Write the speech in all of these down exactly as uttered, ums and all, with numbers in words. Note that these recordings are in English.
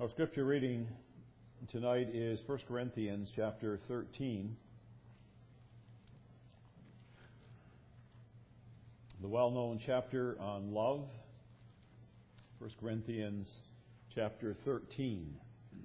Our scripture reading tonight is First Corinthians chapter thirteen. The well-known chapter on love. First Corinthians chapter thirteen.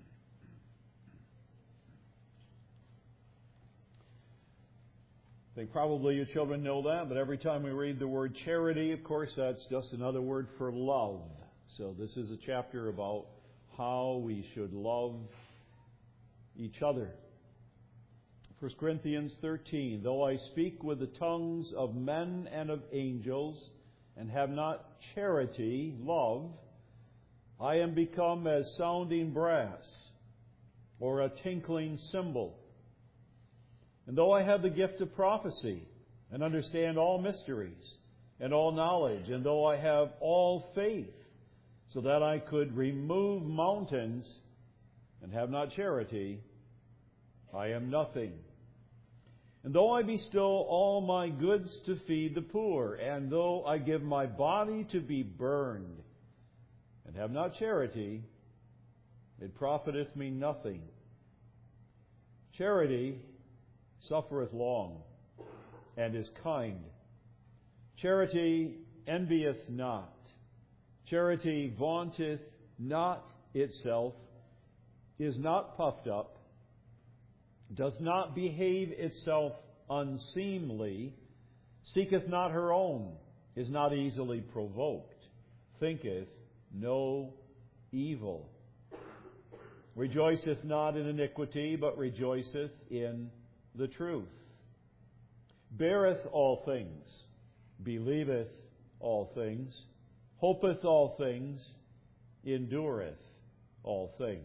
I think probably you children know that, but every time we read the word charity, of course, that's just another word for love. So this is a chapter about how we should love each other. First Corinthians thirteen, though I speak with the tongues of men and of angels, and have not charity, love, I am become as sounding brass, or a tinkling cymbal. And though I have the gift of prophecy, and understand all mysteries, and all knowledge, and though I have all faith, so that I could remove mountains, and have not charity, I am nothing. And though I bestow all my goods to feed the poor, and though I give my body to be burned, and have not charity, it profiteth me nothing. Charity suffereth long, and is kind. Charity envieth not. Charity vaunteth not itself, is not puffed up, doth not behave itself unseemly, seeketh not her own, is not easily provoked, thinketh no evil, rejoiceth not in iniquity, but rejoiceth in the truth, beareth all things, believeth all things, hopeth all things, endureth all things.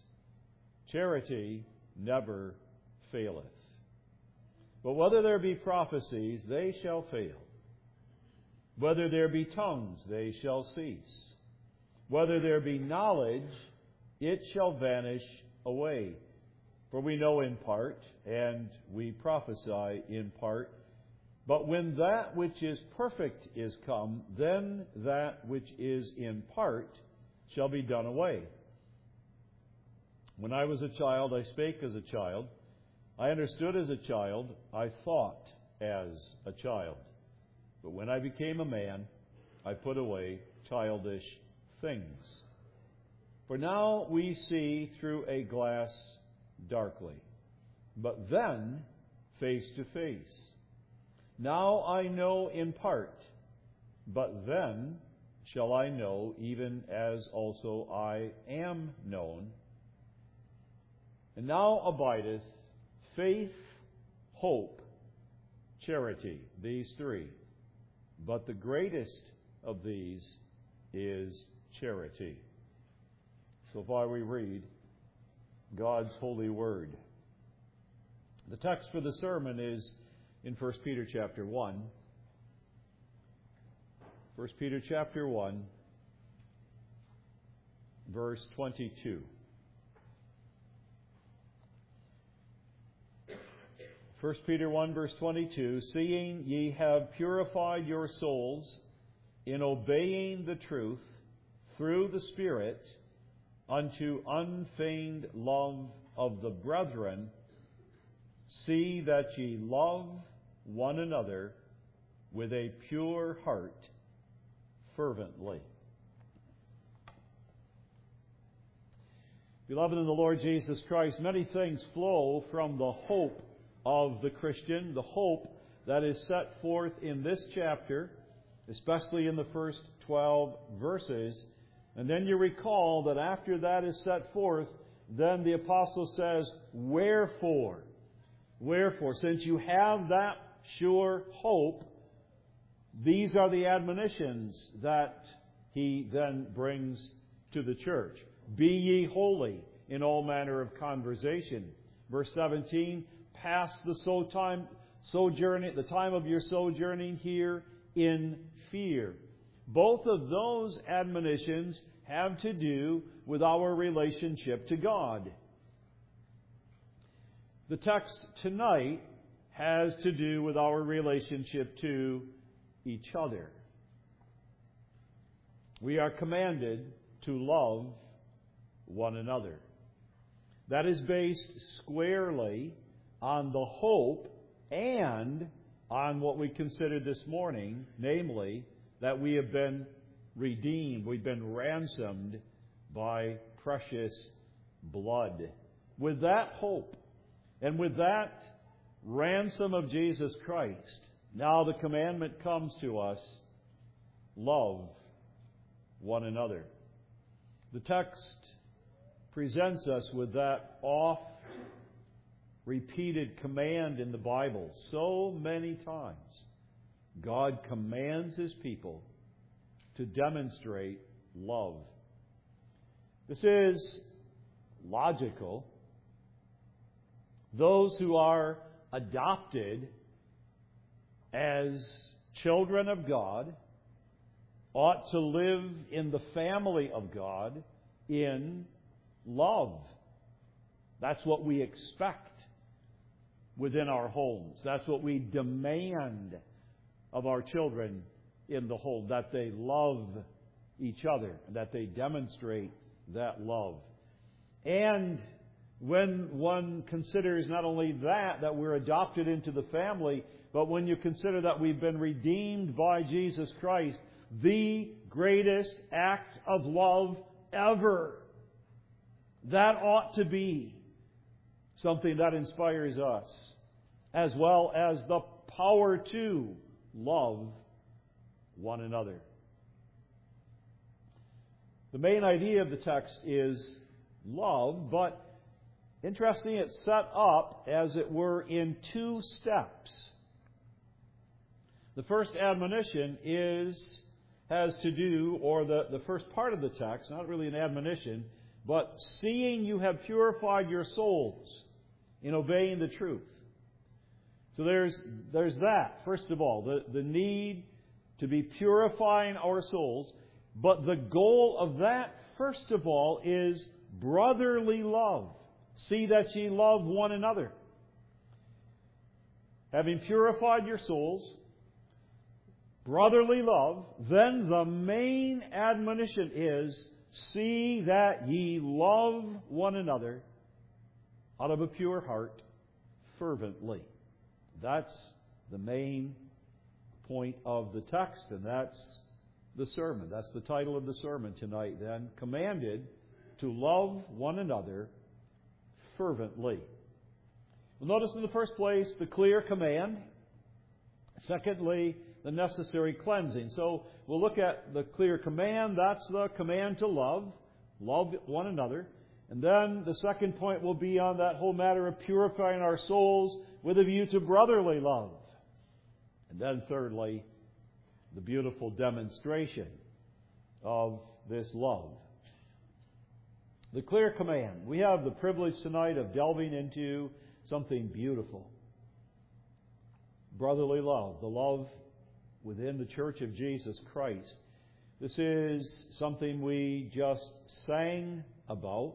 Charity never faileth. But whether there be prophecies, they shall fail. Whether there be tongues, they shall cease. Whether there be knowledge, it shall vanish away. For we know in part, and we prophesy in part. But when that which is perfect is come, then that which is in part shall be done away. When I was a child, I spake as a child. I understood as a child. I thought as a child. But when I became a man, I put away childish things. For now we see through a glass darkly, but then face to face. Now I know in part, but then shall I know, even as also I am known. And now abideth faith, hope, charity, these three. But the greatest of these is charity. So far we read God's holy word. The text for the sermon is in First Peter chapter one. First Peter chapter one, verse twenty-two. First Peter one, verse twenty-two, seeing ye have purified your souls in obeying the truth through the Spirit unto unfeigned love of the brethren, see that ye love one another with a pure heart fervently. Beloved in the Lord Jesus Christ, many things flow from the hope of the Christian, the hope that is set forth in this chapter, especially in the first twelve verses. And then you recall that after that is set forth, then the apostle says, wherefore? Wherefore, since you have that sure hope, these are the admonitions that he then brings to the church. Be ye holy in all manner of conversation. Verse seventeen, pass the so time, sojourning, the time of your sojourning here in fear. Both of those admonitions have to do with our relationship to God. The text tonight has to do with our relationship to each other. We are commanded to love one another. That is based squarely on the hope and on what we considered this morning, namely, that we have been redeemed, we've been ransomed by precious blood. With that hope and with that ransom of Jesus Christ, now the commandment comes to us, love one another. The text presents us with that oft-repeated command in the Bible so many times. God commands His people to demonstrate love. This is logical. Those who are adopted as children of God ought to live in the family of God in love. That's what we expect within our homes. That's what we demand of our children in the home, that they love each other, and that they demonstrate that love. And when one considers not only that, that we're adopted into the family, but when you consider that we've been redeemed by Jesus Christ, the greatest act of love ever, that ought to be something that inspires us, as well as the power to love one another. The main idea of the text is love, but interesting, it's set up, as it were, in two steps. The first admonition is has to do, or the, the first part of the text, not really an admonition, but seeing you have purified your souls in obeying the truth. So there's there's that, first of all, the, the need to be purifying our souls. But the goal of that, first of all, is brotherly love. See that ye love one another. Having purified your souls, brotherly love, then the main admonition is, see that ye love one another out of a pure heart, fervently. That's the main point of the text, and that's the sermon. That's the title of the sermon tonight, then. Commanded to love one another fervently. Well, notice in the first place the clear command. Secondly, the necessary cleansing. So we'll look at the clear command. That's the command to love. Love one another. And then the second point will be on that whole matter of purifying our souls with a view to brotherly love. And then thirdly, the beautiful demonstration of this love. The clear command. We have the privilege tonight of delving into something beautiful. Brotherly love, the love within the Church of Jesus Christ. This is something we just sang about.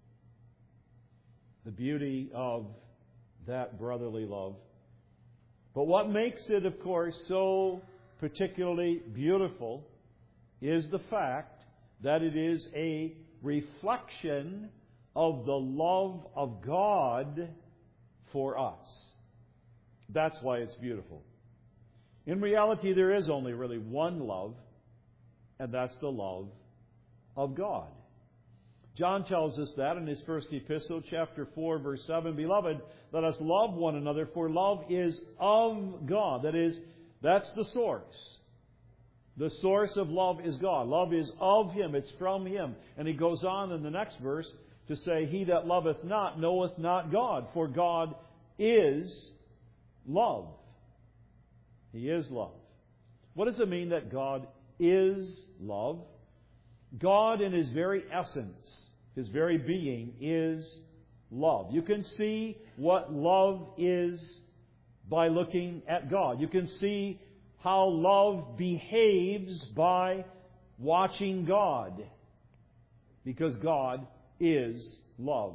The beauty of that brotherly love. But what makes it, of course, so particularly beautiful is the fact that it is a reflection of the love of God for us. That's why it's beautiful. In reality, there is only really one love, and that's the love of God. John tells us that in his first epistle, chapter four, verse seven, Beloved, let us love one another, for love is of God. That is, that's the source. The source of love is God. Love is of Him. It's from Him. And he goes on in the next verse to say, He that loveth not knoweth not God, for God is love. He is love. What does it mean that God is love? God in His very essence, His very being, is love. You can see what love is by looking at God. You can see how love behaves by watching God, because God is love.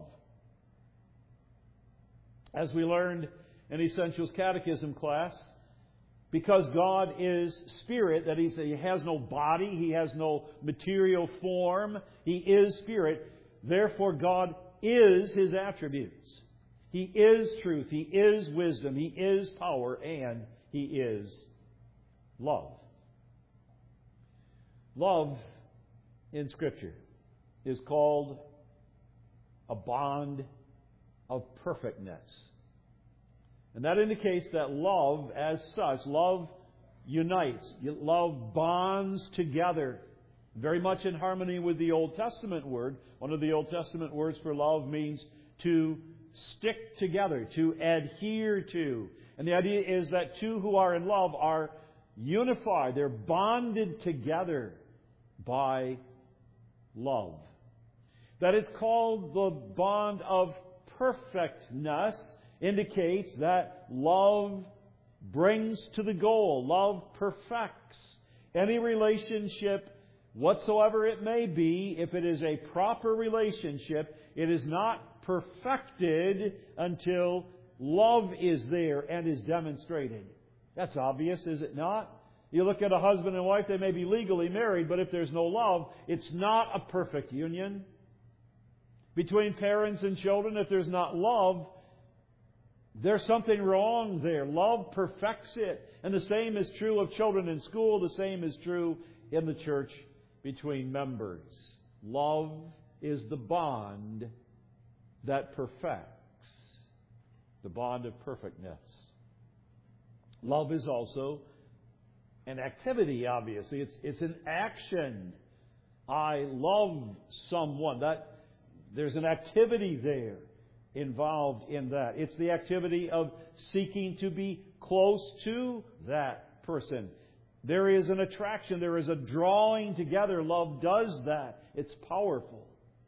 As we learned in Essentials Catechism class, because God is Spirit, that He has no body, He has no material form, He is Spirit, Therefore, God is His attributes. He is truth. He is wisdom. He is power. And He is love. Love in Scripture is called a bond of perfectness. And that indicates that love as such, love unites. Love bonds together. Very much in harmony with the Old Testament word. One of the Old Testament words for love means to stick together, to adhere to. And the idea is that two who are in love are unified. They're bonded together by love. That it's called the bond of perfectness indicates that love brings to the goal. Love perfects any relationship whatsoever it may be. If it is a proper relationship, it is not perfected until love is there and is demonstrated. That's obvious, is it not? You look at a husband and wife, they may be legally married, but if there's no love, it's not a perfect union. Between parents and children, if there's not love, there's something wrong there. Love perfects it. And the same is true of children in school. The same is true in the church between members. Love is the bond that perfects. The bond of perfectness. Love is also an activity, obviously. It's, it's an action. I love someone. That there's an activity there involved in that. It's the activity of seeking to be close to that person. There is an attraction. There is a drawing together. Love does that. It's powerful.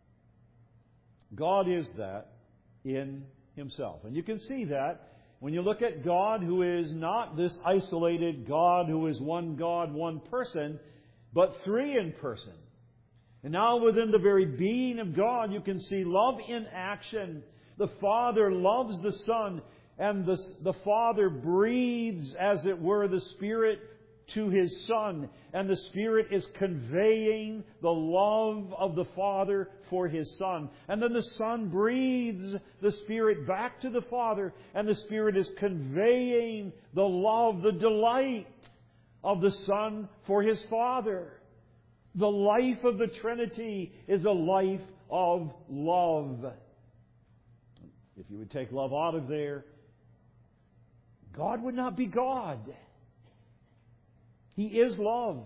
God is that in Himself. And you can see that when you look at God, who is not this isolated God who is one God, one person, but three in person. And now within the very being of God, you can see love in action. The Father loves the Son, and the, the Father breathes, as it were, the Spirit to His Son. And the Spirit is conveying the love of the Father for His Son. And then the Son breathes the Spirit back to the Father, and the Spirit is conveying the love, the delight of the Son for His Father. The life of the Trinity is a life of love. If you would take love out of there, God would not be God. He is love.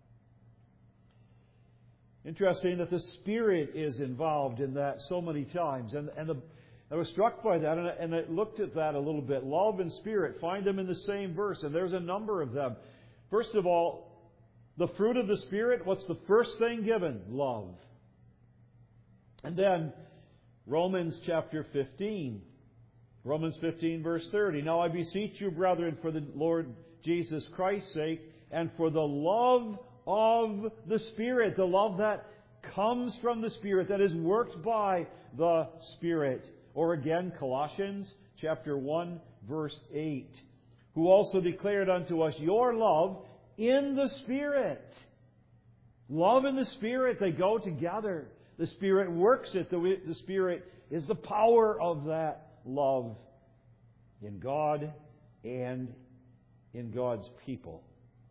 Interesting that the Spirit is involved in that so many times. And, and the, I was struck by that, and I, and I looked at that a little bit. Love and Spirit, find them in the same verse, and there's a number of them. First of all, the fruit of the Spirit, what's the first thing given? Love. And then Romans chapter fifteen. Romans fifteen verse thirty. Now I beseech you, brethren, for the Lord Jesus Christ's sake, and for the love of the Spirit, the love that comes from the Spirit, that is worked by the Spirit. Or again, Colossians chapter one verse eight. Who also declared unto us your love in the Spirit. Love and the Spirit, they go together. The Spirit works it. The, the Spirit is the power of that love in God and in God's people.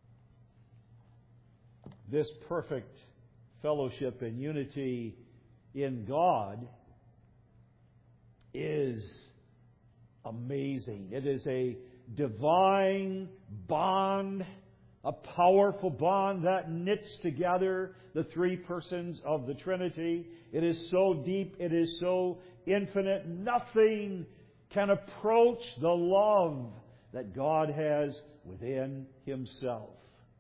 This perfect fellowship and unity in God is amazing. It is a divine bond, a powerful bond that knits together the three persons of the Trinity. It is so deep, it is so infinite, nothing can approach the love that God has within Himself.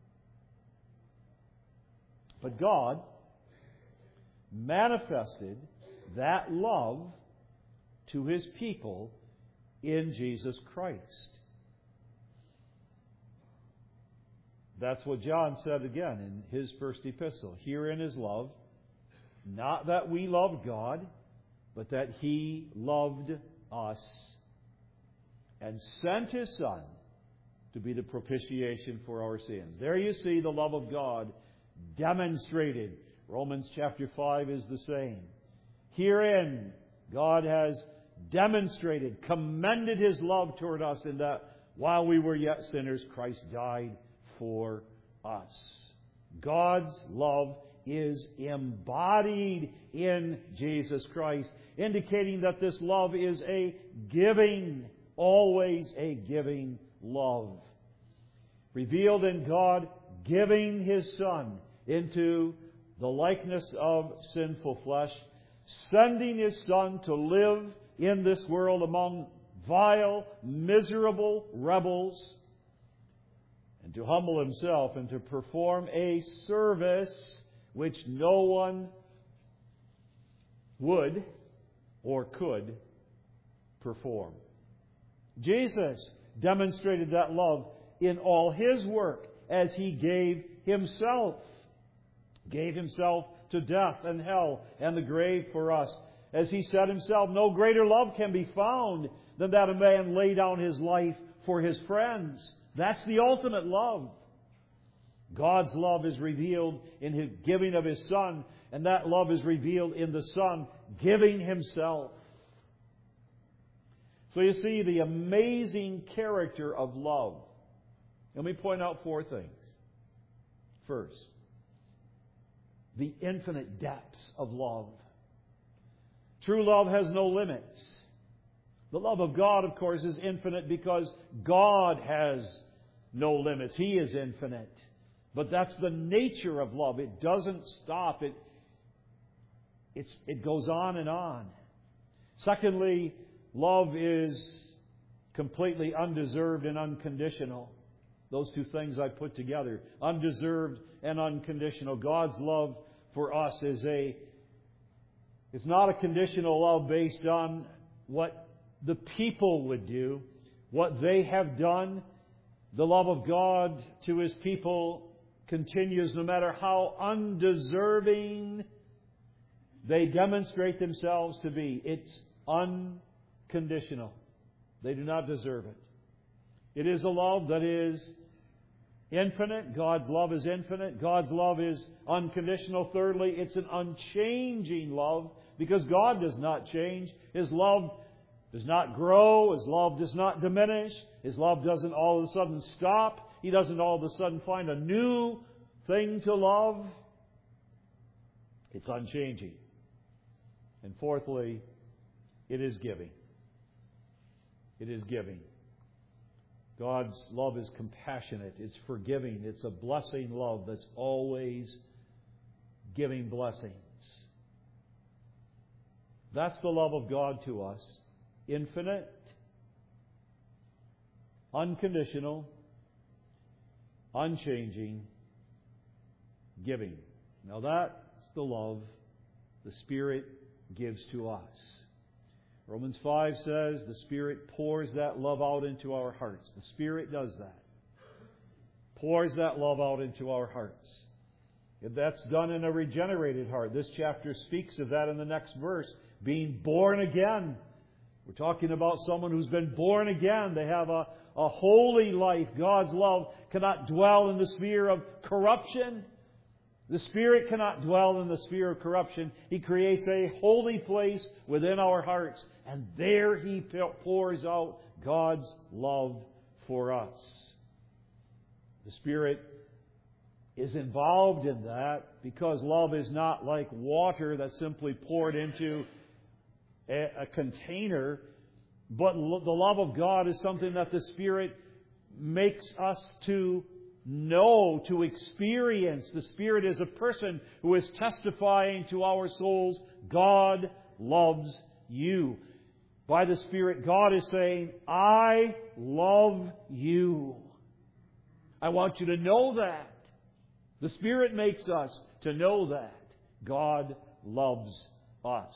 But God manifested that love to His people in Jesus Christ. That's what John said again in his first epistle. Herein is love, not that we loved God, but that He loved us and sent His Son to be the propitiation for our sins. There you see the love of God demonstrated. Romans chapter five is the same. Herein, God has demonstrated, commended His love toward us in that while we were yet sinners, Christ died for us. God's love is embodied in Jesus Christ, indicating that this love is a giving, always a giving love. Revealed in God giving His Son into the likeness of sinful flesh, sending His Son to live in this world among vile, miserable rebels, and to humble Himself and to perform a service which no one would or could perform. Jesus demonstrated that love in all His work as He gave Himself. Gave Himself to death and hell and the grave for us. As He said Himself, no greater love can be found than that a man lay down his life for his friends. That's the ultimate love. God's love is revealed in His giving of His Son, and that love is revealed in the Son giving Himself. So you see the amazing character of love. Let me point out four things. First, the infinite depths of love. True love has no limits. The love of God, of course, is infinite because God has no limits. He is infinite. But that's the nature of love. It doesn't stop. It, it's, it goes on and on. Secondly, love is completely undeserved and unconditional. Those two things I put together. Undeserved and unconditional. God's love for us is a, it's not a conditional love based on what the people would do, what they have done. The love of God to His people continues no matter how undeserving they demonstrate themselves to be. It's unconditional. They do not deserve it. It is a love that is infinite. God's love is infinite. God's love is unconditional. Thirdly, it's an unchanging love because God does not change. His love does not grow. His love does not diminish. His love doesn't all of a sudden stop. He doesn't all of a sudden find a new thing to love. It's unchanging. And fourthly, it is giving. It is giving. God's love is compassionate. It's forgiving. It's a blessing love that's always giving blessings. That's the love of God to us. Infinite, unconditional, unchanging, giving. Now that's the love the Spirit gives to us. Romans five says the Spirit pours that love out into our hearts. The Spirit does that. Pours that love out into our hearts. If that's done in a regenerated heart. This chapter speaks of that in the next verse. Being born again. We're talking about someone who's been born again. They have a, a holy life. God's love cannot dwell in the sphere of corruption. The Spirit cannot dwell in the sphere of corruption. He creates a holy place within our hearts. And there He pours out God's love for us. The Spirit is involved in that because love is not like water that's simply poured into a, a container. But lo- the love of God is something that the Spirit makes us to know, to experience. The Spirit is a person who is testifying to our souls, God loves you. By the Spirit, God is saying, I love you. I want you to know that. The Spirit makes us to know that God loves us.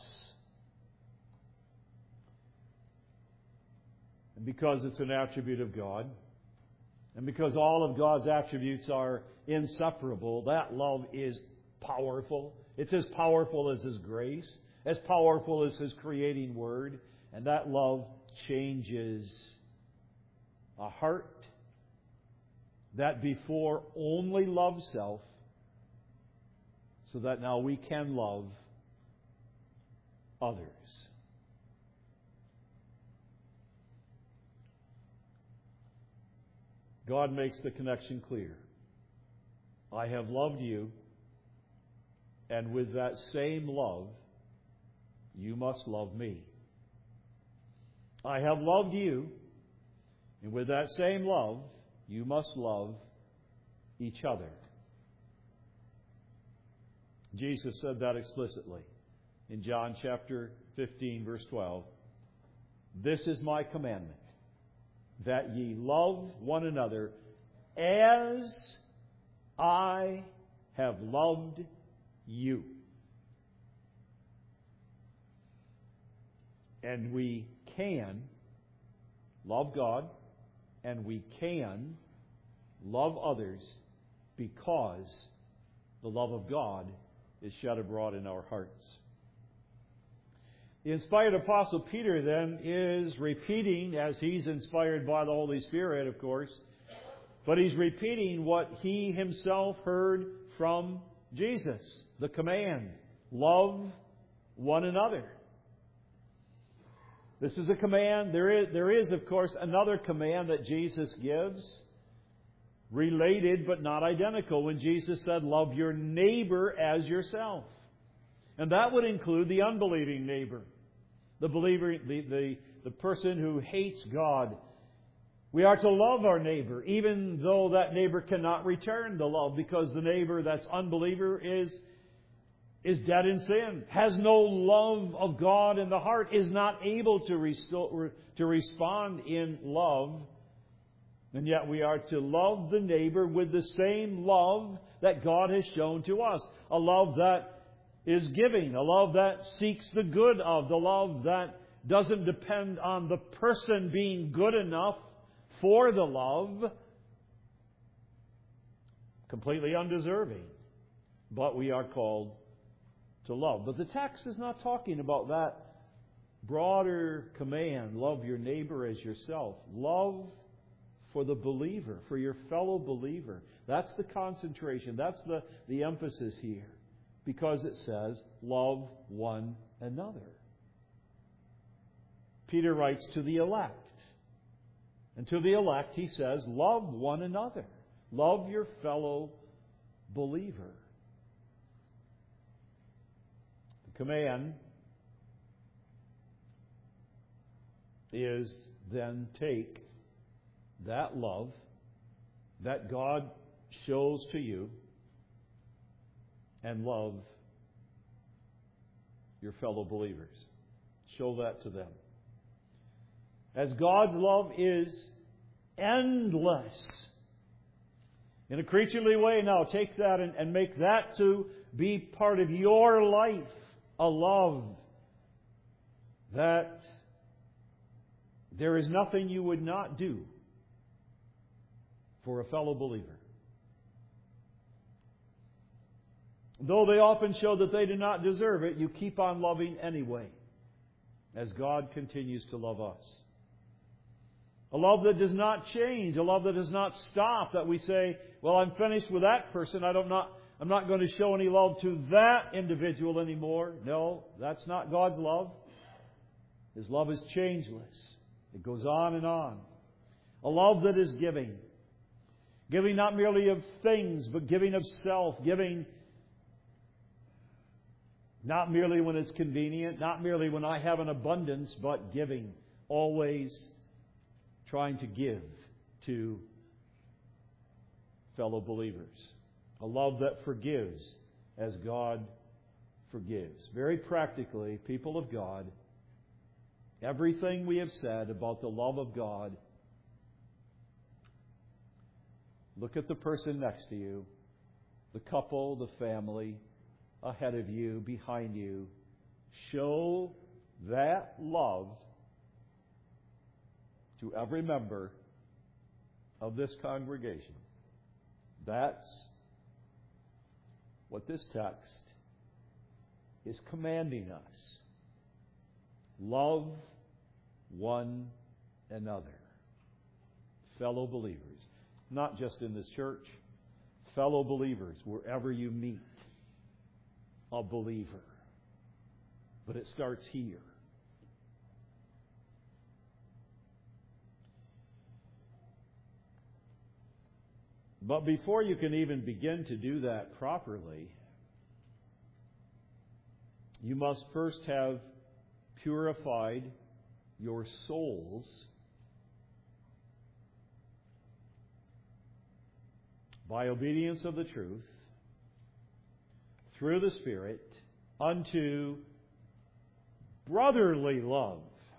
And because it's an attribute of God, and because all of God's attributes are inseparable, that love is powerful. It's as powerful as His grace, as powerful as His creating Word. And that love changes a heart that before only loved self, so that now we can love others. God makes the connection clear. I have loved you, and with that same love, you must love me. I have loved you, and with that same love, you must love each other. Jesus said that explicitly in John chapter fifteen, verse twelve. This is my commandment, that ye love one another as I have loved you. And we can love God, and we can love others because the love of God is shed abroad in our hearts. The inspired Apostle Peter then is repeating, as he's inspired by the Holy Spirit, of course, but he's repeating what he himself heard from Jesus, the command, love one another. This is a command. There is, there is, of course, another command that Jesus gives, related but not identical, when Jesus said, love your neighbor as yourself. And that would include the unbelieving neighbor, the believer, the, the, the person who hates God. We are to love our neighbor, even though that neighbor cannot return the love, because the neighbor that's unbeliever is is dead in sin, has no love of God in the heart, is not able to restore, to respond in love. And yet we are to love the neighbor with the same love that God has shown to us. A love that is giving, a love that seeks the good of, the love that doesn't depend on the person being good enough for the love, completely undeserving. But we are called to love. But the text is not talking about that broader command, love your neighbor as yourself. Love for the believer, for your fellow believer. That's the concentration. That's the, the emphasis here. Because it says, love one another. Peter writes to the elect. And to the elect he says, love one another. Love your fellow believer. The command is then take that love that God shows to you and love your fellow believers. Show that to them. As God's love is endless. In a creaturely way, now take that and, and make that to be part of your life. A love that there is nothing you would not do for a fellow believer. Though they often show that they do not deserve it, you keep on loving anyway, as God continues to love us. A love that does not change, a love that does not stop, that we say, well, I'm finished with that person, I don't not, I'm not going to show any love to that individual anymore. No, that's not God's love. His love is changeless. It goes on and on. A love that is giving. Giving not merely of things, but giving of self. Giving not merely when it's convenient, not merely when I have an abundance, but giving. Always trying to give to fellow believers. A love that forgives as God forgives. Very practically, people of God, everything we have said about the love of God, look at the person next to you, the couple, the family, ahead of you, behind you. Show that love to every member of this congregation. That's what this text is commanding us. Love one another. Fellow believers. Not just in this church. Fellow believers, wherever you meet a believer. But it starts here. But before you can even begin to do that properly, you must first have purified your souls by obedience of the truth through the Spirit unto brotherly love.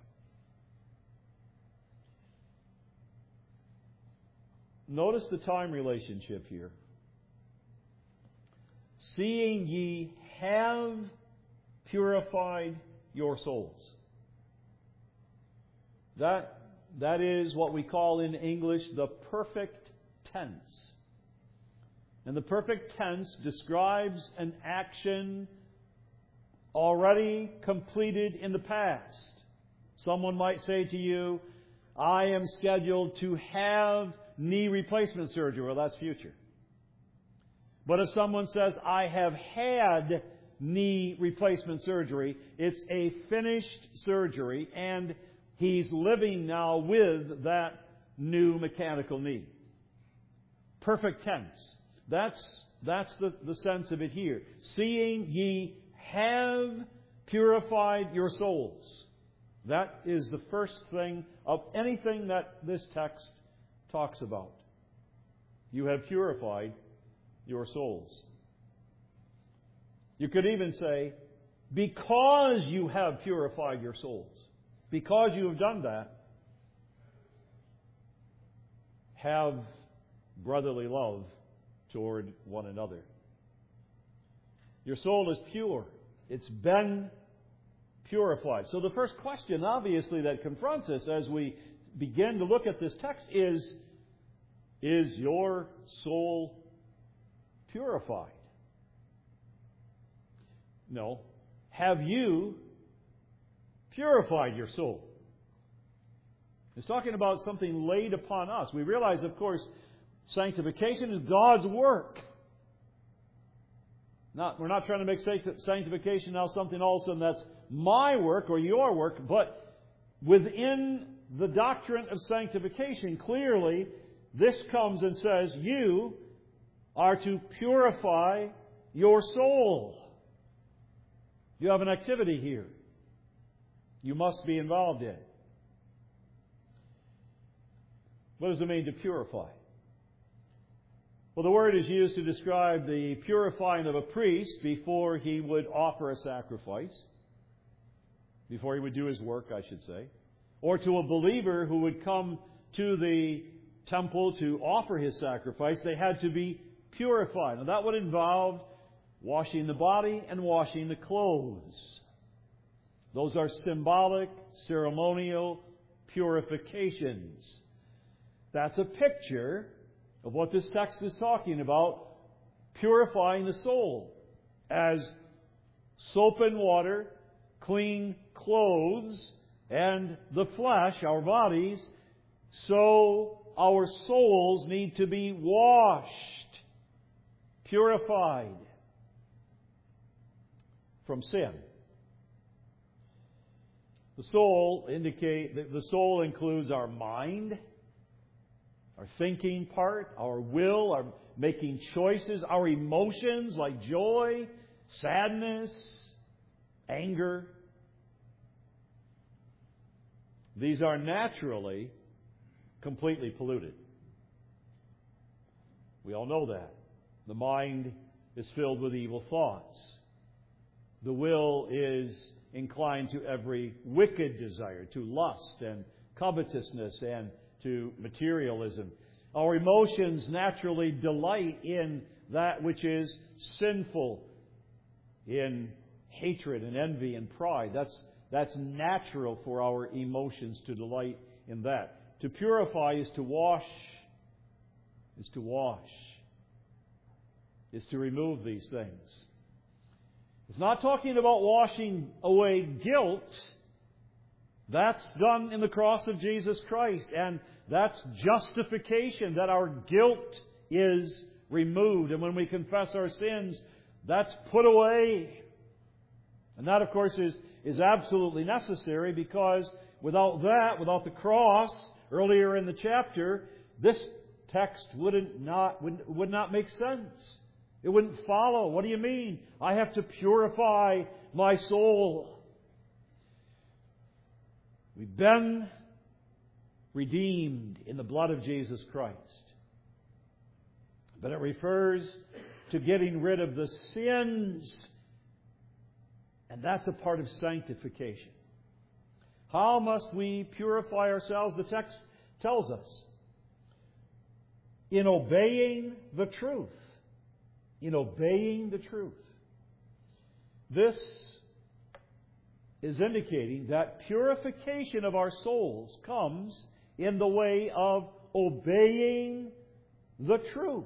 Notice the time relationship here. Seeing ye have purified your souls. That, that is what we call in English the perfect tense. And the perfect tense describes an action already completed in the past. Someone might say to you, I am scheduled to have knee replacement surgery. Well, that's future. But if someone says, I have had knee replacement surgery, it's a finished surgery, and he's living now with that new mechanical knee. Perfect tense. That's, that's the, the sense of it here. Seeing ye have purified your souls. That is the first thing of anything that this text talks about. You have purified your souls. You could even say, because you have purified your souls, because you have done that, have brotherly love toward one another. Your soul is pure. It's been purified. So the first question, obviously, that confronts us as we begin to look at this text is, is your soul purified? No. Have you purified your soul? It's talking about something laid upon us. We realize, of course, sanctification is God's work. Not, we're not trying to make sanctification now something all of a sudden that's my work or your work, but within the doctrine of sanctification, clearly, this comes and says, you are to purify your soul. You have an activity here you must be involved in. What does it mean to purify? Well, the word is used to describe the purifying of a priest before he would offer a sacrifice, before he would do his work, I should say, or to a believer who would come to the temple to offer his sacrifice. They had to be purified. Now, that would involve washing the body and washing the clothes. Those are symbolic, ceremonial purifications. That's a picture of what this text is talking about, purifying the soul. As soap and water clean clothes and the flesh, our bodies, so our souls need to be washed, purified from sin. The soul indicate the soul includes our mind, our thinking part, our will, our making choices, our emotions like joy, sadness, anger. These are naturally completely polluted. We all know that. The mind is filled with evil thoughts. The will is inclined to every wicked desire, to lust and covetousness and to materialism. Our emotions naturally delight in that which is sinful, in hatred and envy and pride. That's, that's natural for our emotions to delight in that. To purify is to wash, is to wash, is to remove these things. It's not talking about washing away guilt. That's done in the cross of Jesus Christ. And that's justification, that our guilt is removed. And when we confess our sins, that's put away. And that, of course, is, is absolutely necessary, because without that, without the cross, earlier in the chapter, this text wouldn't not, would, would not make sense. It wouldn't follow. What do you mean? I have to purify my soul. We've been redeemed in the blood of Jesus Christ. But it refers to getting rid of the sins. And that's a part of sanctification. How must we purify ourselves? The text tells us. In obeying the truth. In obeying the truth. This is indicating that purification of our souls comes in the way of obeying the truth.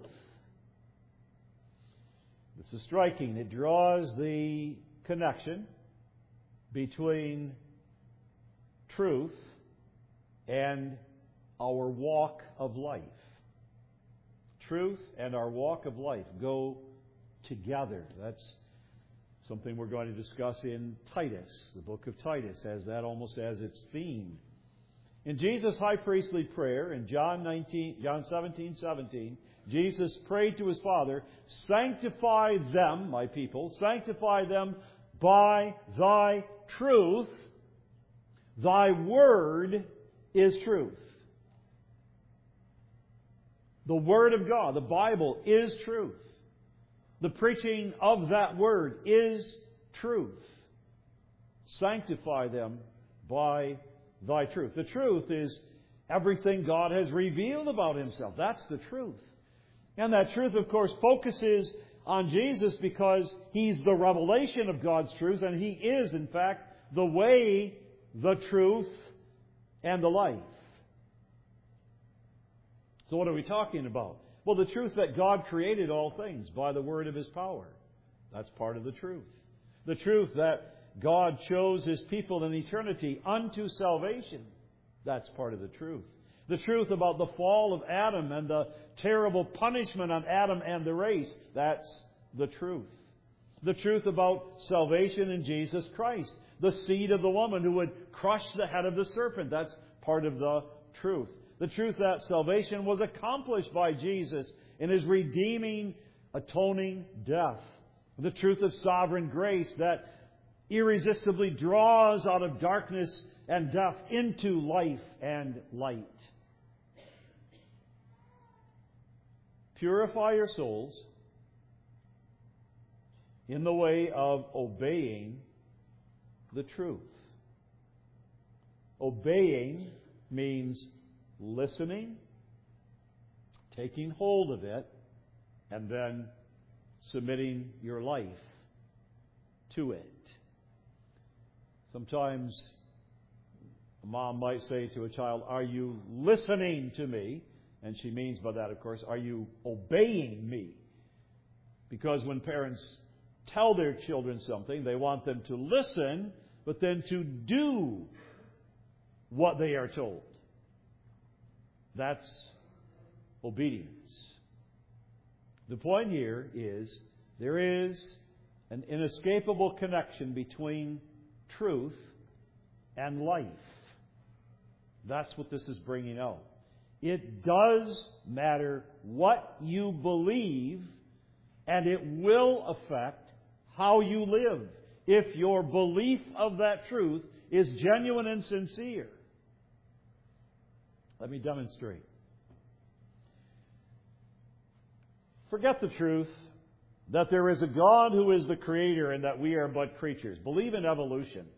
This is striking. It draws the connection between truth and our walk of life. Truth and our walk of life go together. That's something we're going to discuss in Titus. The book of Titus has that almost as its theme. In Jesus' high priestly prayer in John nineteen, John seventeen, seventeen, Jesus prayed to His Father, "Sanctify them, my people, sanctify them by Thy truth. Thy word is truth." The Word of God, the Bible, is truth. The preaching of that Word is truth. Sanctify them by Thy truth. The truth is everything God has revealed about Himself. That's the truth. And that truth, of course, focuses on Jesus because He's the revelation of God's truth, and He is, in fact, the way, the truth, and the life. So what are we talking about? Well, the truth that God created all things by the word of His power. That's part of the truth. The truth that God chose His people in eternity unto salvation. That's part of the truth. The truth about the fall of Adam and the terrible punishment on Adam and the race. That's the truth. The truth about salvation in Jesus Christ. The seed of the woman who would crush the head of the serpent. That's part of the truth. The truth that salvation was accomplished by Jesus in His redeeming, atoning death. The truth of sovereign grace that irresistibly draws out of darkness and death into life and light. Purify your souls in the way of obeying the truth. Obeying means listening, taking hold of it, and then submitting your life to it. Sometimes a mom might say to a child, "Are you listening to me?" And she means by that, of course, "Are you obeying me?" Because when parents tell their children something, they want them to listen, but then to do what they are told. That's obedience. The point here is there is an inescapable connection between truth and life. That's what this is bringing out. It does matter what you believe, and it will affect how you live if your belief of that truth is genuine and sincere. Let me demonstrate. Forget the truth that there is a God who is the Creator and that we are but creatures. Believe in evolution.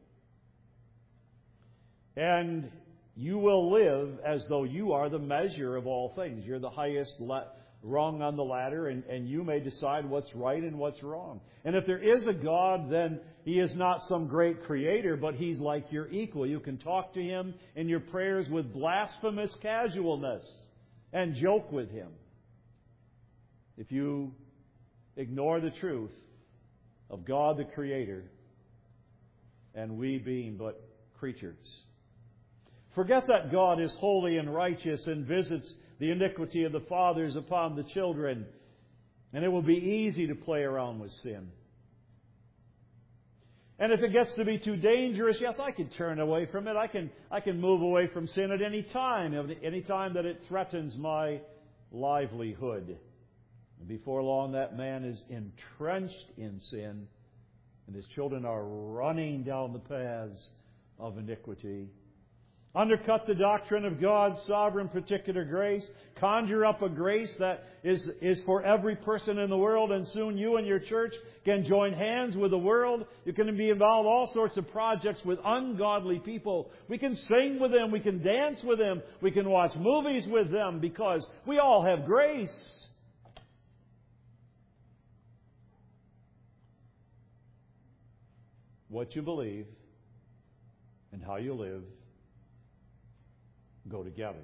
And you will live as though you are the measure of all things. You're the highest la- rung on the ladder, and, and you may decide what's right and what's wrong. And if there is a God, then He is not some great creator, but He's like your equal. You can talk to Him in your prayers with blasphemous casualness and joke with Him. If you ignore the truth of God the Creator and we being but creatures. Forget that God is holy and righteous and visits the iniquity of the fathers upon the children, and it will be easy to play around with sin. And if it gets to be too dangerous, yes, I can turn away from it. I can, I can move away from sin at any time, any time that it threatens my livelihood. And before long, that man is entrenched in sin, and his children are running down the paths of iniquity. Undercut the doctrine of God's sovereign particular grace. Conjure up a grace that is, is for every person in the world, and soon you and your church can join hands with the world. You can be involved in all sorts of projects with ungodly people. We can sing with them. We can dance with them. We can watch movies with them because we all have grace. What you believe and how you live go together.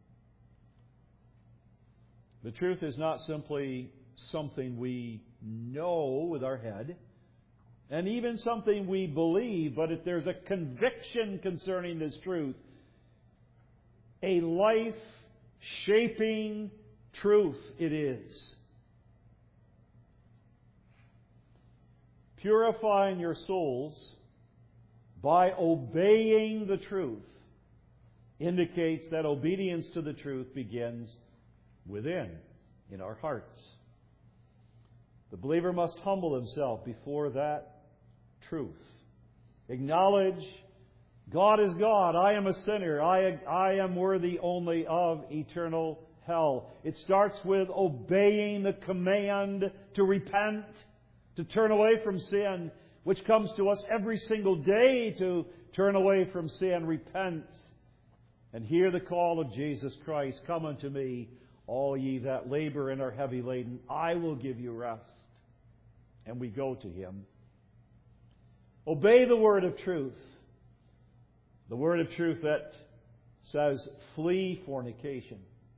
The truth is not simply something we know with our head, and even something we believe, but if there's a conviction concerning this truth, a life-shaping truth it is. Purifying your souls by obeying the truth indicates that obedience to the truth begins within, in our hearts. The believer must humble himself before that truth. Acknowledge God is God. I am a sinner. I, I am worthy only of eternal hell. It starts with obeying the command to repent, to turn away from sin, which comes to us every single day to turn away from sin, repent, and hear the call of Jesus Christ. Come unto me, all ye that labor and are heavy laden. I will give you rest. And we go to Him. Obey the word of truth. The word of truth that says, flee fornication.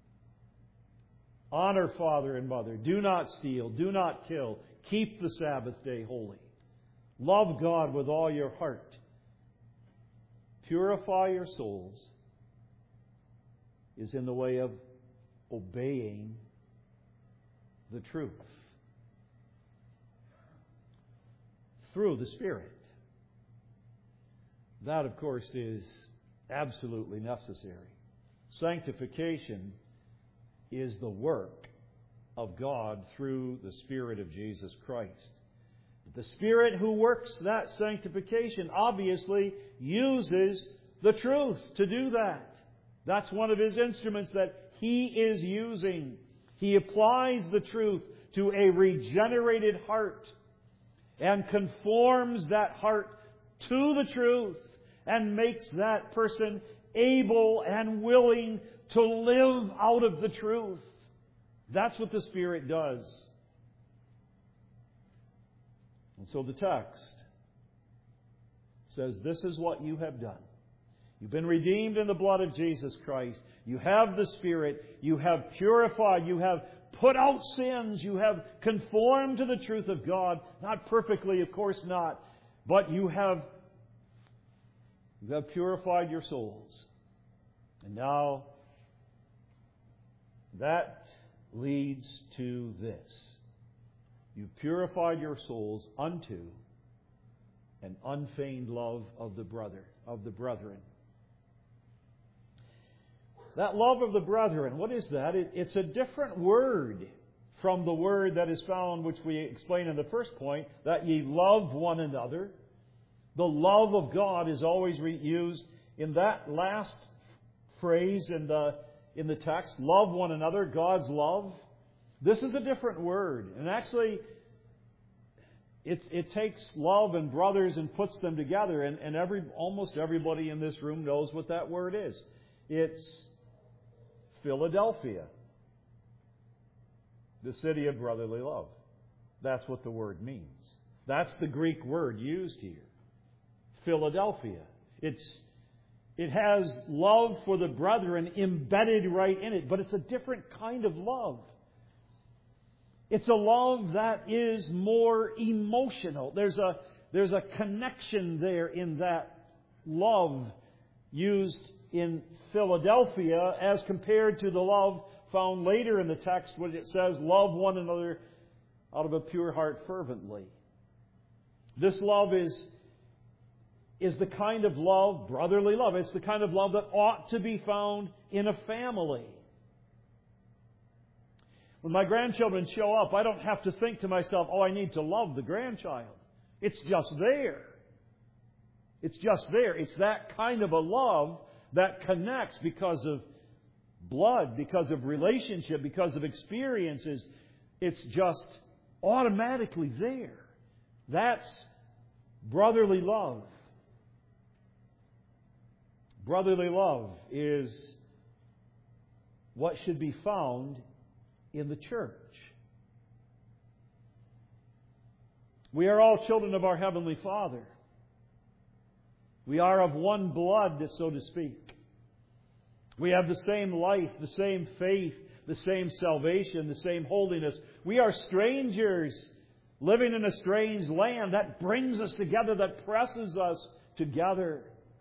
Honor father and mother. Do not steal. Do not kill. Keep the Sabbath day holy. Love God with all your heart. Purify your souls is in the way of obeying the truth through the Spirit. That, of course, is absolutely necessary. Sanctification is the work of God through the Spirit of Jesus Christ. The Spirit who works that sanctification obviously uses the truth to do that. That's one of His instruments that He is using. He applies the truth to a regenerated heart and conforms that heart to the truth and makes that person able and willing to live out of the truth. That's what the Spirit does. And so the text says, this is what you have done. You've been redeemed in the blood of Jesus Christ. You have the Spirit. You have purified. You have put out sins. You have conformed to the truth of God. Not perfectly, of course not. But you have, you have purified your souls. And now, that leads to this. You've purified your souls unto an unfeigned love of the brother, of the brethren. That love of the brethren, what is that? It, it's a different word from the word that is found, which we explained in the first point, that ye love one another. The love of God is always re- used in that last phrase in the, in the text. Love one another, God's love. This is a different word. And actually, it, it takes love and brothers and puts them together. And, and every almost everybody in this room knows what that word is. It's Philadelphia, the city of brotherly love. That's what the word means. That's the Greek word used here. Philadelphia. It's, it has love for the brethren embedded right in it, but it's a different kind of love. It's a love that is more emotional. There's a, there's a connection there in that love used in Philadelphia as compared to the love found later in the text when it says, love one another out of a pure heart fervently. This love is, is the kind of love, brotherly love. It's the kind of love that ought to be found in a family. When my grandchildren show up, I don't have to think to myself, oh, I need to love the grandchild. It's just there. It's just there. It's that kind of a love that connects because of blood, because of relationship, because of experiences. It's just automatically there. That's brotherly love. Brotherly love is what should be found in the church. We are all children of our Heavenly Father. We are of one blood, so to speak. We have the same life, the same faith, the same salvation, the same holiness. We are strangers living in a strange land. That brings us together, that presses us together.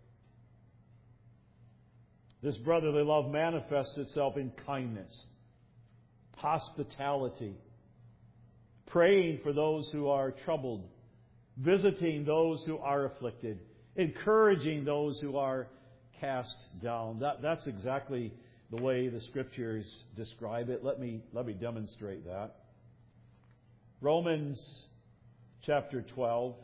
This brotherly love manifests itself in kindness, hospitality, praying for those who are troubled, visiting those who are afflicted, encouraging those who are cast down. That, that's exactly the way the Scriptures describe it. Let me, let me demonstrate that. Romans chapter twelve.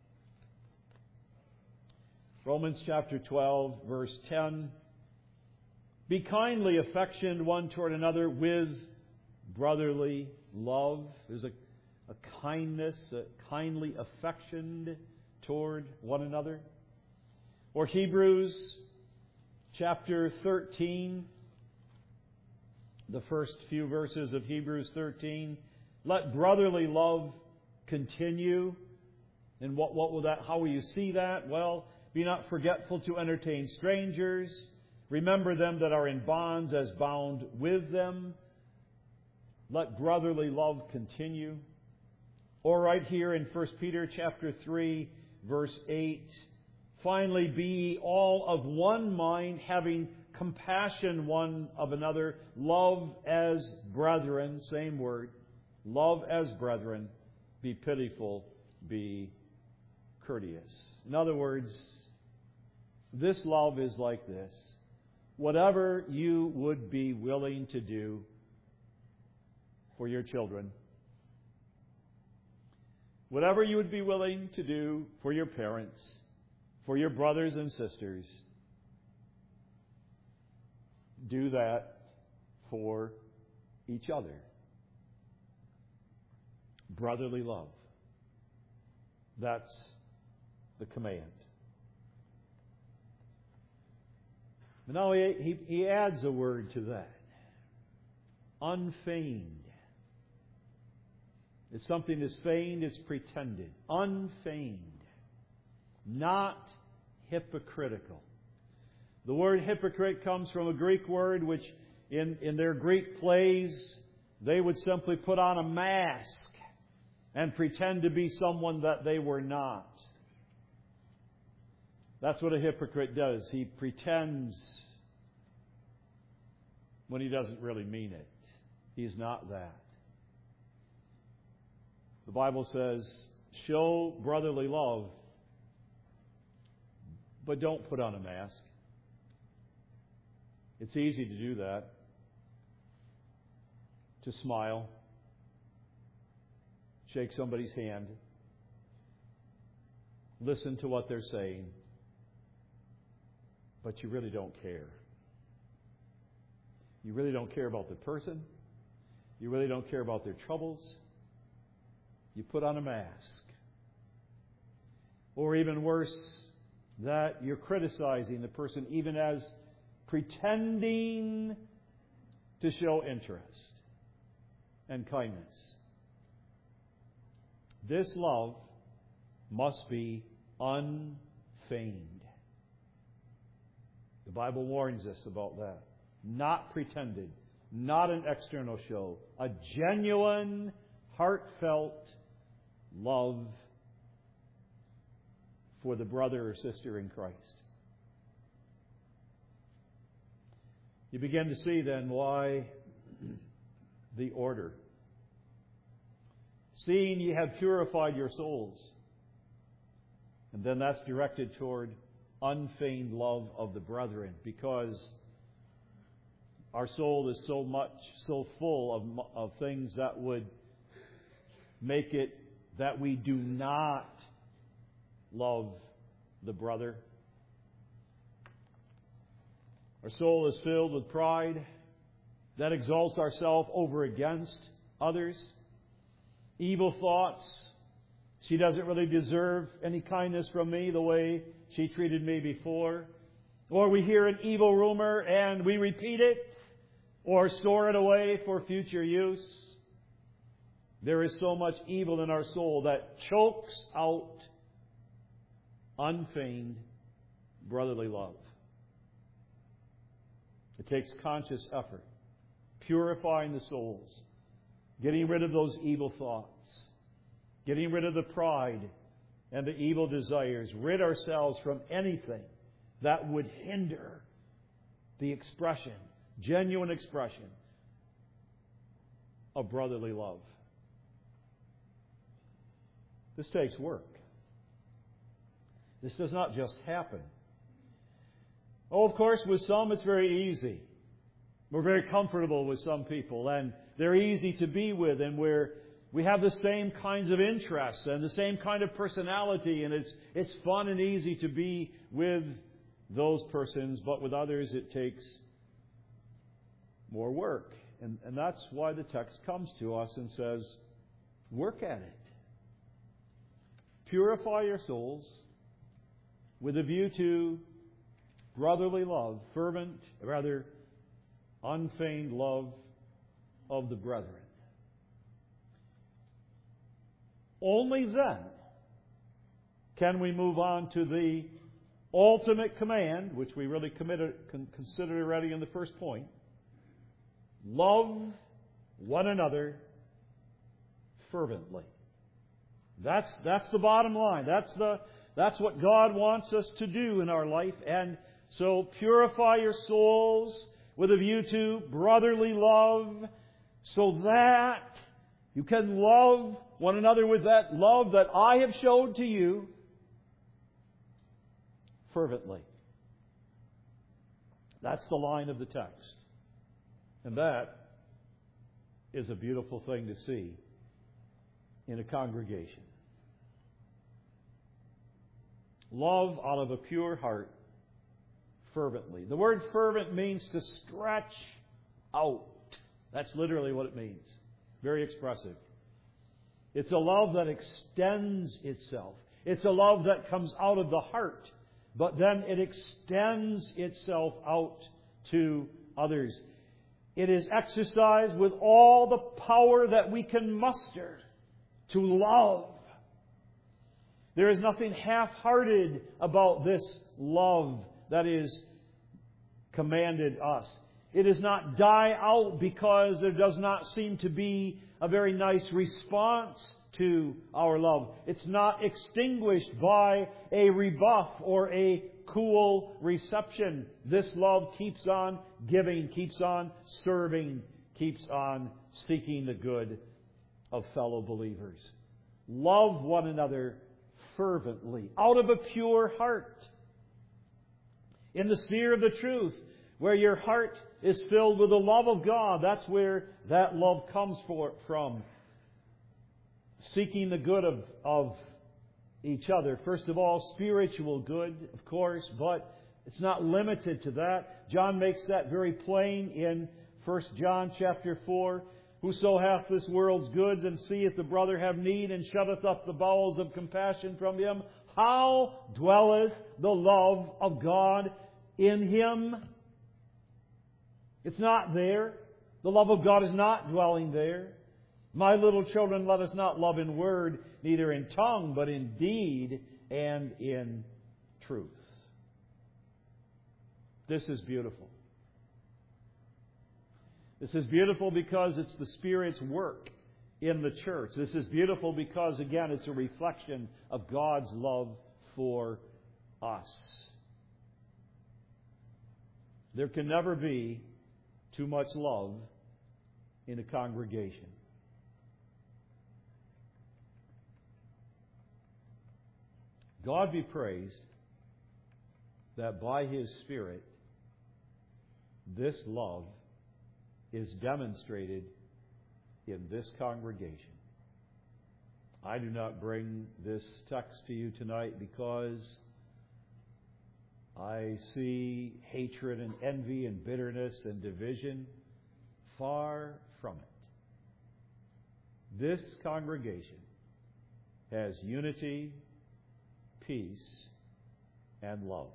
Romans chapter twelve, verse ten. Be kindly affectioned one toward another with brotherly love. There's a, a kindness, a kindly affection toward one another. Or Hebrews chapter thirteen, the first few verses of Hebrews thirteen. Let brotherly love continue. And what, what will that, how will you see that? Well, be not forgetful to entertain strangers. Remember them that are in bonds as bound with them. Let brotherly love continue. Or right here in First Peter chapter three, verse eight. Finally, be ye all of one mind, having compassion one of another. Love as brethren. Same word. Love as brethren. Be pitiful. Be courteous. In other words, this love is like this. Whatever you would be willing to do for your children, whatever you would be willing to do for your parents, for your brothers and sisters, do that for each other. Brotherly love. That's the command. Now he, he, he adds a word to that. Unfeigned. If something is feigned, it's pretended. Unfeigned. Not hypocritical. The word hypocrite comes from a Greek word which in, in their Greek plays they would simply put on a mask and pretend to be someone that they were not. That's what a hypocrite does. He pretends when he doesn't really mean it. He's not that. The Bible says, show brotherly love, but don't put on a mask. It's easy to do that. To smile, shake somebody's hand, listen to what they're saying, but you really don't care. You really don't care about the person. You really don't care about their troubles. You put on a mask. Or even worse, that you're criticizing the person even as pretending to show interest and kindness. This love must be unfeigned. The Bible warns us about that. Not pretended. Not an external show. A genuine, heartfelt love for the brother or sister in Christ. You begin to see then why the order. Seeing ye have purified your souls And then that's directed toward unfeigned love of the brethren, because our soul is so much, so full of, of things that would make it that we do not love the brother. Our soul is filled with pride that exalts ourselves over against others. Evil thoughts. She doesn't really deserve any kindness from me the way she treated me before. Or we hear an evil rumor and we repeat it or store it away for future use. There is so much evil in our soul that chokes out unfeigned brotherly love. It takes conscious effort, purifying the souls, getting rid of those evil thoughts, getting rid of the pride and the evil desires, rid ourselves from anything that would hinder the expression, genuine expression of brotherly love. This takes work. This does not just happen. Oh, of course, with some it's very easy. We're very comfortable with some people, and they're easy to be with, and we're we have the same kinds of interests and the same kind of personality, and it's it's fun and easy to be with those persons, but with others it takes more work. And, and that's why the text comes to us and says, work at it. Purify your souls with a view to brotherly love, fervent, rather unfeigned love of the brethren. Only then can we move on to the ultimate command, which we really committed, considered already in the first point. Love one another fervently. That's, that's the bottom line. That's, the, that's what God wants us to do in our life. And so purify your souls with a view to brotherly love, so that you can love one another with that love that I have showed to you fervently. That's the line of the text. And that is a beautiful thing to see in a congregation. Love out of a pure heart fervently. The word fervent means to stretch out. That's literally what it means. Very expressive. It's a love that extends itself. It's a love that comes out of the heart, but then it extends itself out to others. It is exercised with all the power that we can muster to love. There is nothing half-hearted about this love that is commanded us. It does not die out because there does not seem to be a very nice response to our love. It's not extinguished by a rebuff or a cool reception. This love keeps on giving, keeps on serving, keeps on seeking the good of fellow believers. Love one another fervently, out of a pure heart. In the sphere of the truth, where your heart is filled with the love of God, that's where that love comes for, from. Seeking the good of, of each other. First of all, spiritual good, of course, but it's not limited to that. John makes that very plain in First John chapter four. Whoso hath this world's goods and seeth the brother have need and shutteth up the bowels of compassion from him, how dwelleth the love of God in him? It's not there. The love of God is not dwelling there. My little children, let us not love in word, neither in tongue, but in deed and in truth. This is beautiful. This is beautiful because it's the Spirit's work in the church. This is beautiful because, again, it's a reflection of God's love for us. There can never be too much love in a congregation. God be praised that by His Spirit, this love is demonstrated in this congregation. I do not bring this text to you tonight because I see hatred and envy and bitterness and division. Far from it. This congregation has unity, peace, and love.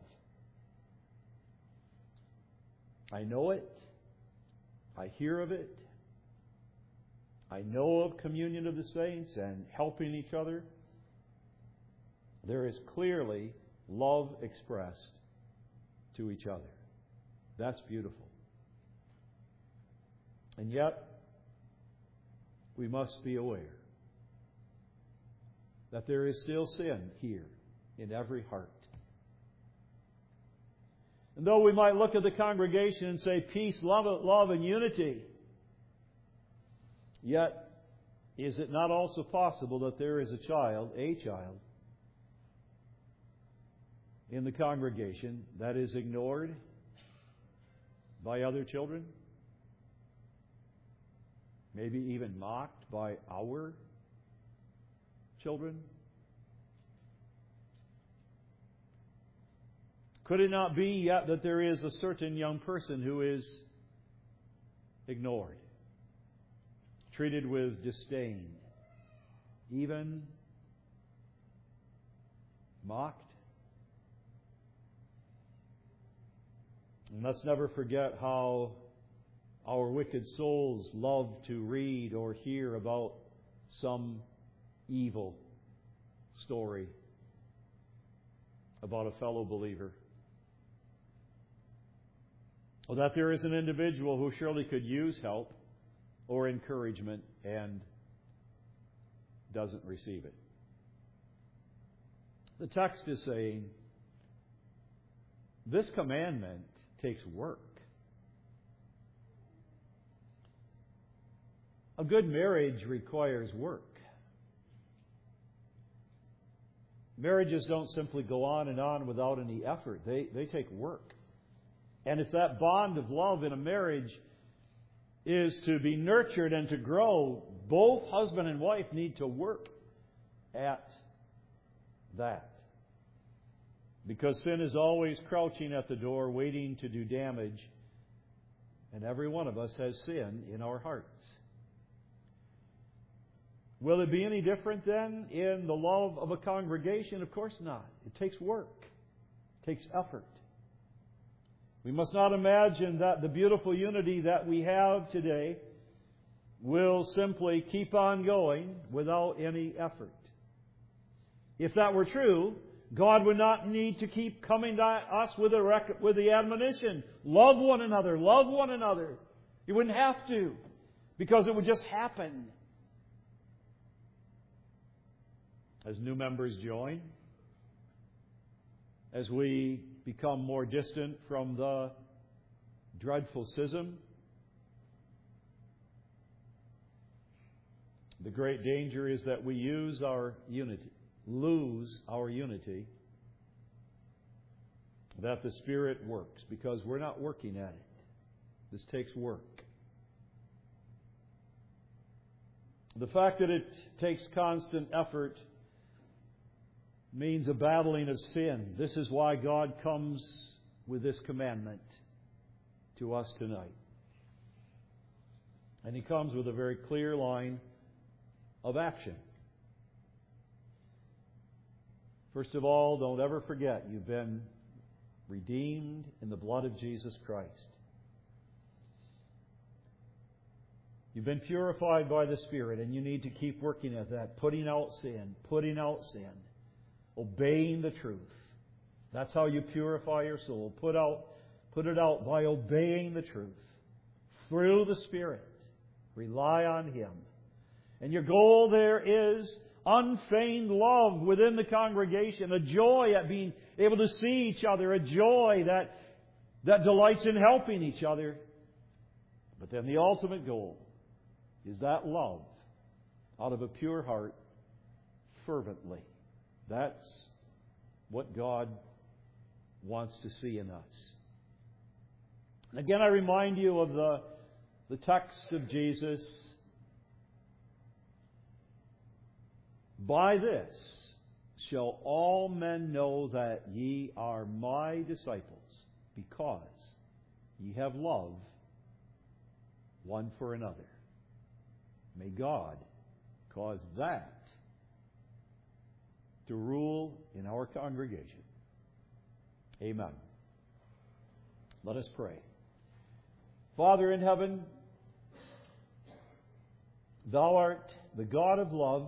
I know it. I hear of it. I know of communion of the saints and helping each other. There is clearly love expressed to each other. That's beautiful. And yet, we must be aware that there is still sin here in every heart. And though we might look at the congregation and say peace, love, love and unity, yet is it not also possible that there is a child, a child, in the congregation that is ignored by other children? Maybe even mocked by our children? Could it not be yet that there is a certain young person who is ignored, treated with disdain, even mocked? And let's never forget how our wicked souls love to read or hear about some evil story about a fellow believer. Or that there is an individual who surely could use help or encouragement and doesn't receive it. The text is saying this commandment takes work. A good marriage requires work. Marriages don't simply go on and on without any effort. They, they take work. And if that bond of love in a marriage is to be nurtured and to grow, both husband and wife need to work at that. Because sin is always crouching at the door, waiting to do damage. And every one of us has sin in our hearts. Will it be any different then in the love of a congregation? Of course not. It takes work. It takes effort. We must not imagine that the beautiful unity that we have today will simply keep on going without any effort. If that were true, God would not need to keep coming to us with, a rec- with the admonition, love one another, love one another. He wouldn't have to, because it would just happen. As new members join, as we become more distant from the dreadful schism, the great danger is that we use our unity, lose our unity, that the Spirit works, because we're not working at it. This takes work. The fact that it takes constant effort means a battling of sin. This is why God comes with this commandment to us tonight. And He comes with a very clear line of action. First of all, don't ever forget you've been redeemed in the blood of Jesus Christ. You've been purified by the Spirit, and you need to keep working at that, putting out sin, putting out sin. Obeying the truth. That's how you purify your soul. Put out, put it out by obeying the truth. Through the Spirit. Rely on Him. And your goal there is unfeigned love within the congregation. A joy at being able to see each other. A joy that, that delights in helping each other. But then the ultimate goal is that love out of a pure heart fervently. That's what God wants to see in us. And again, I remind you of the, the text of Jesus. By this shall all men know that ye are my disciples, because ye have love one for another. May God cause that to rule in our congregation. Amen. Let us pray. Father in heaven, Thou art the God of love.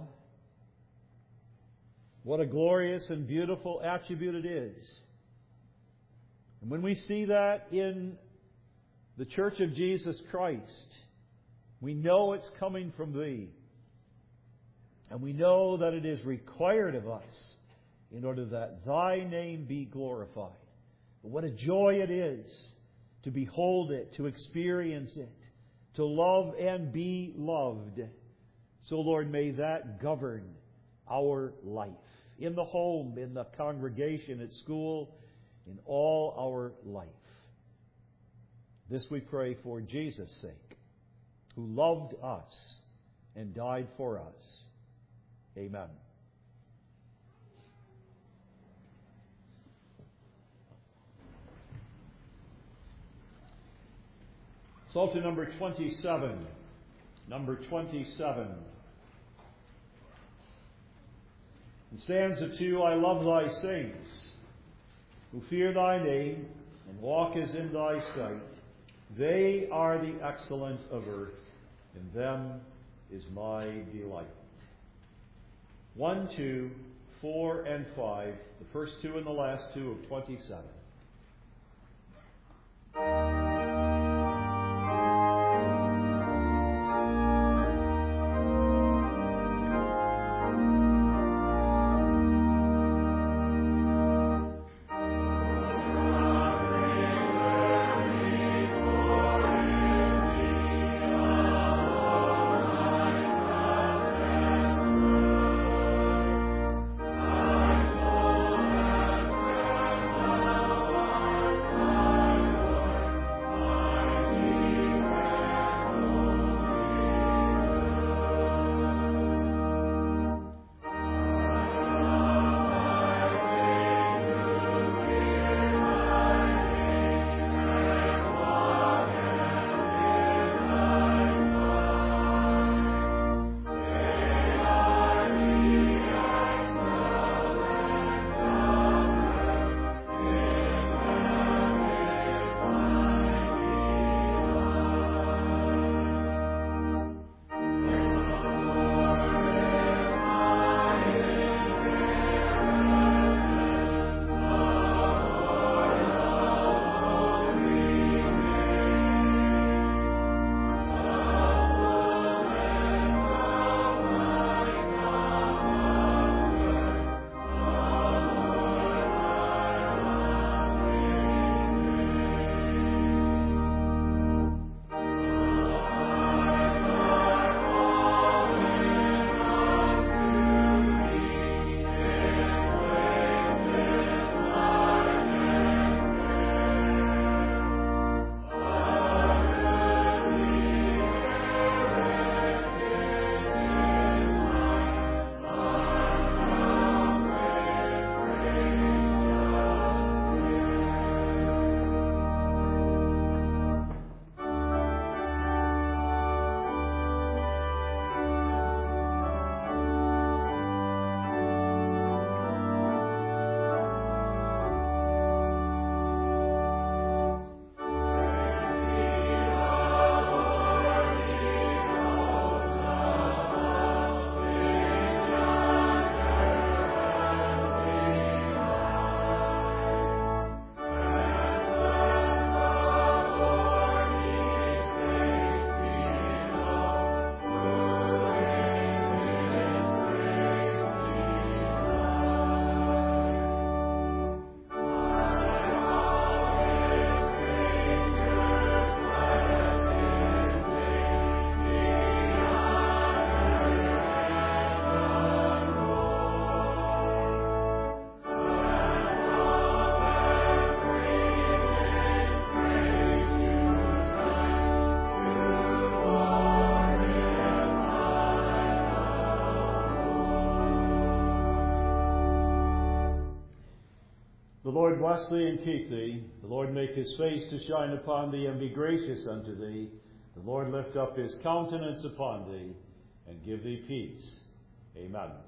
What a glorious and beautiful attribute it is. And when we see that in the Church of Jesus Christ, we know it's coming from Thee. And we know that it is required of us in order that Thy name be glorified. But what a joy it is to behold it, to experience it, to love and be loved. So, Lord, may that govern our life. In the home, in the congregation, at school, in all our life. This we pray for Jesus' sake, who loved us and died for us. Amen. Psalter number twenty-seven. Number twenty-seven. In stanza two, I love Thy saints, who fear Thy name, and walk as in Thy sight. They are the excellent of earth, in them is my delight. One, two, four, and five, the first two and the last two of twenty-seven. Lord bless thee and keep thee. The Lord make his face to shine upon thee and be gracious unto thee. The Lord lift up his countenance upon thee and give thee peace. Amen.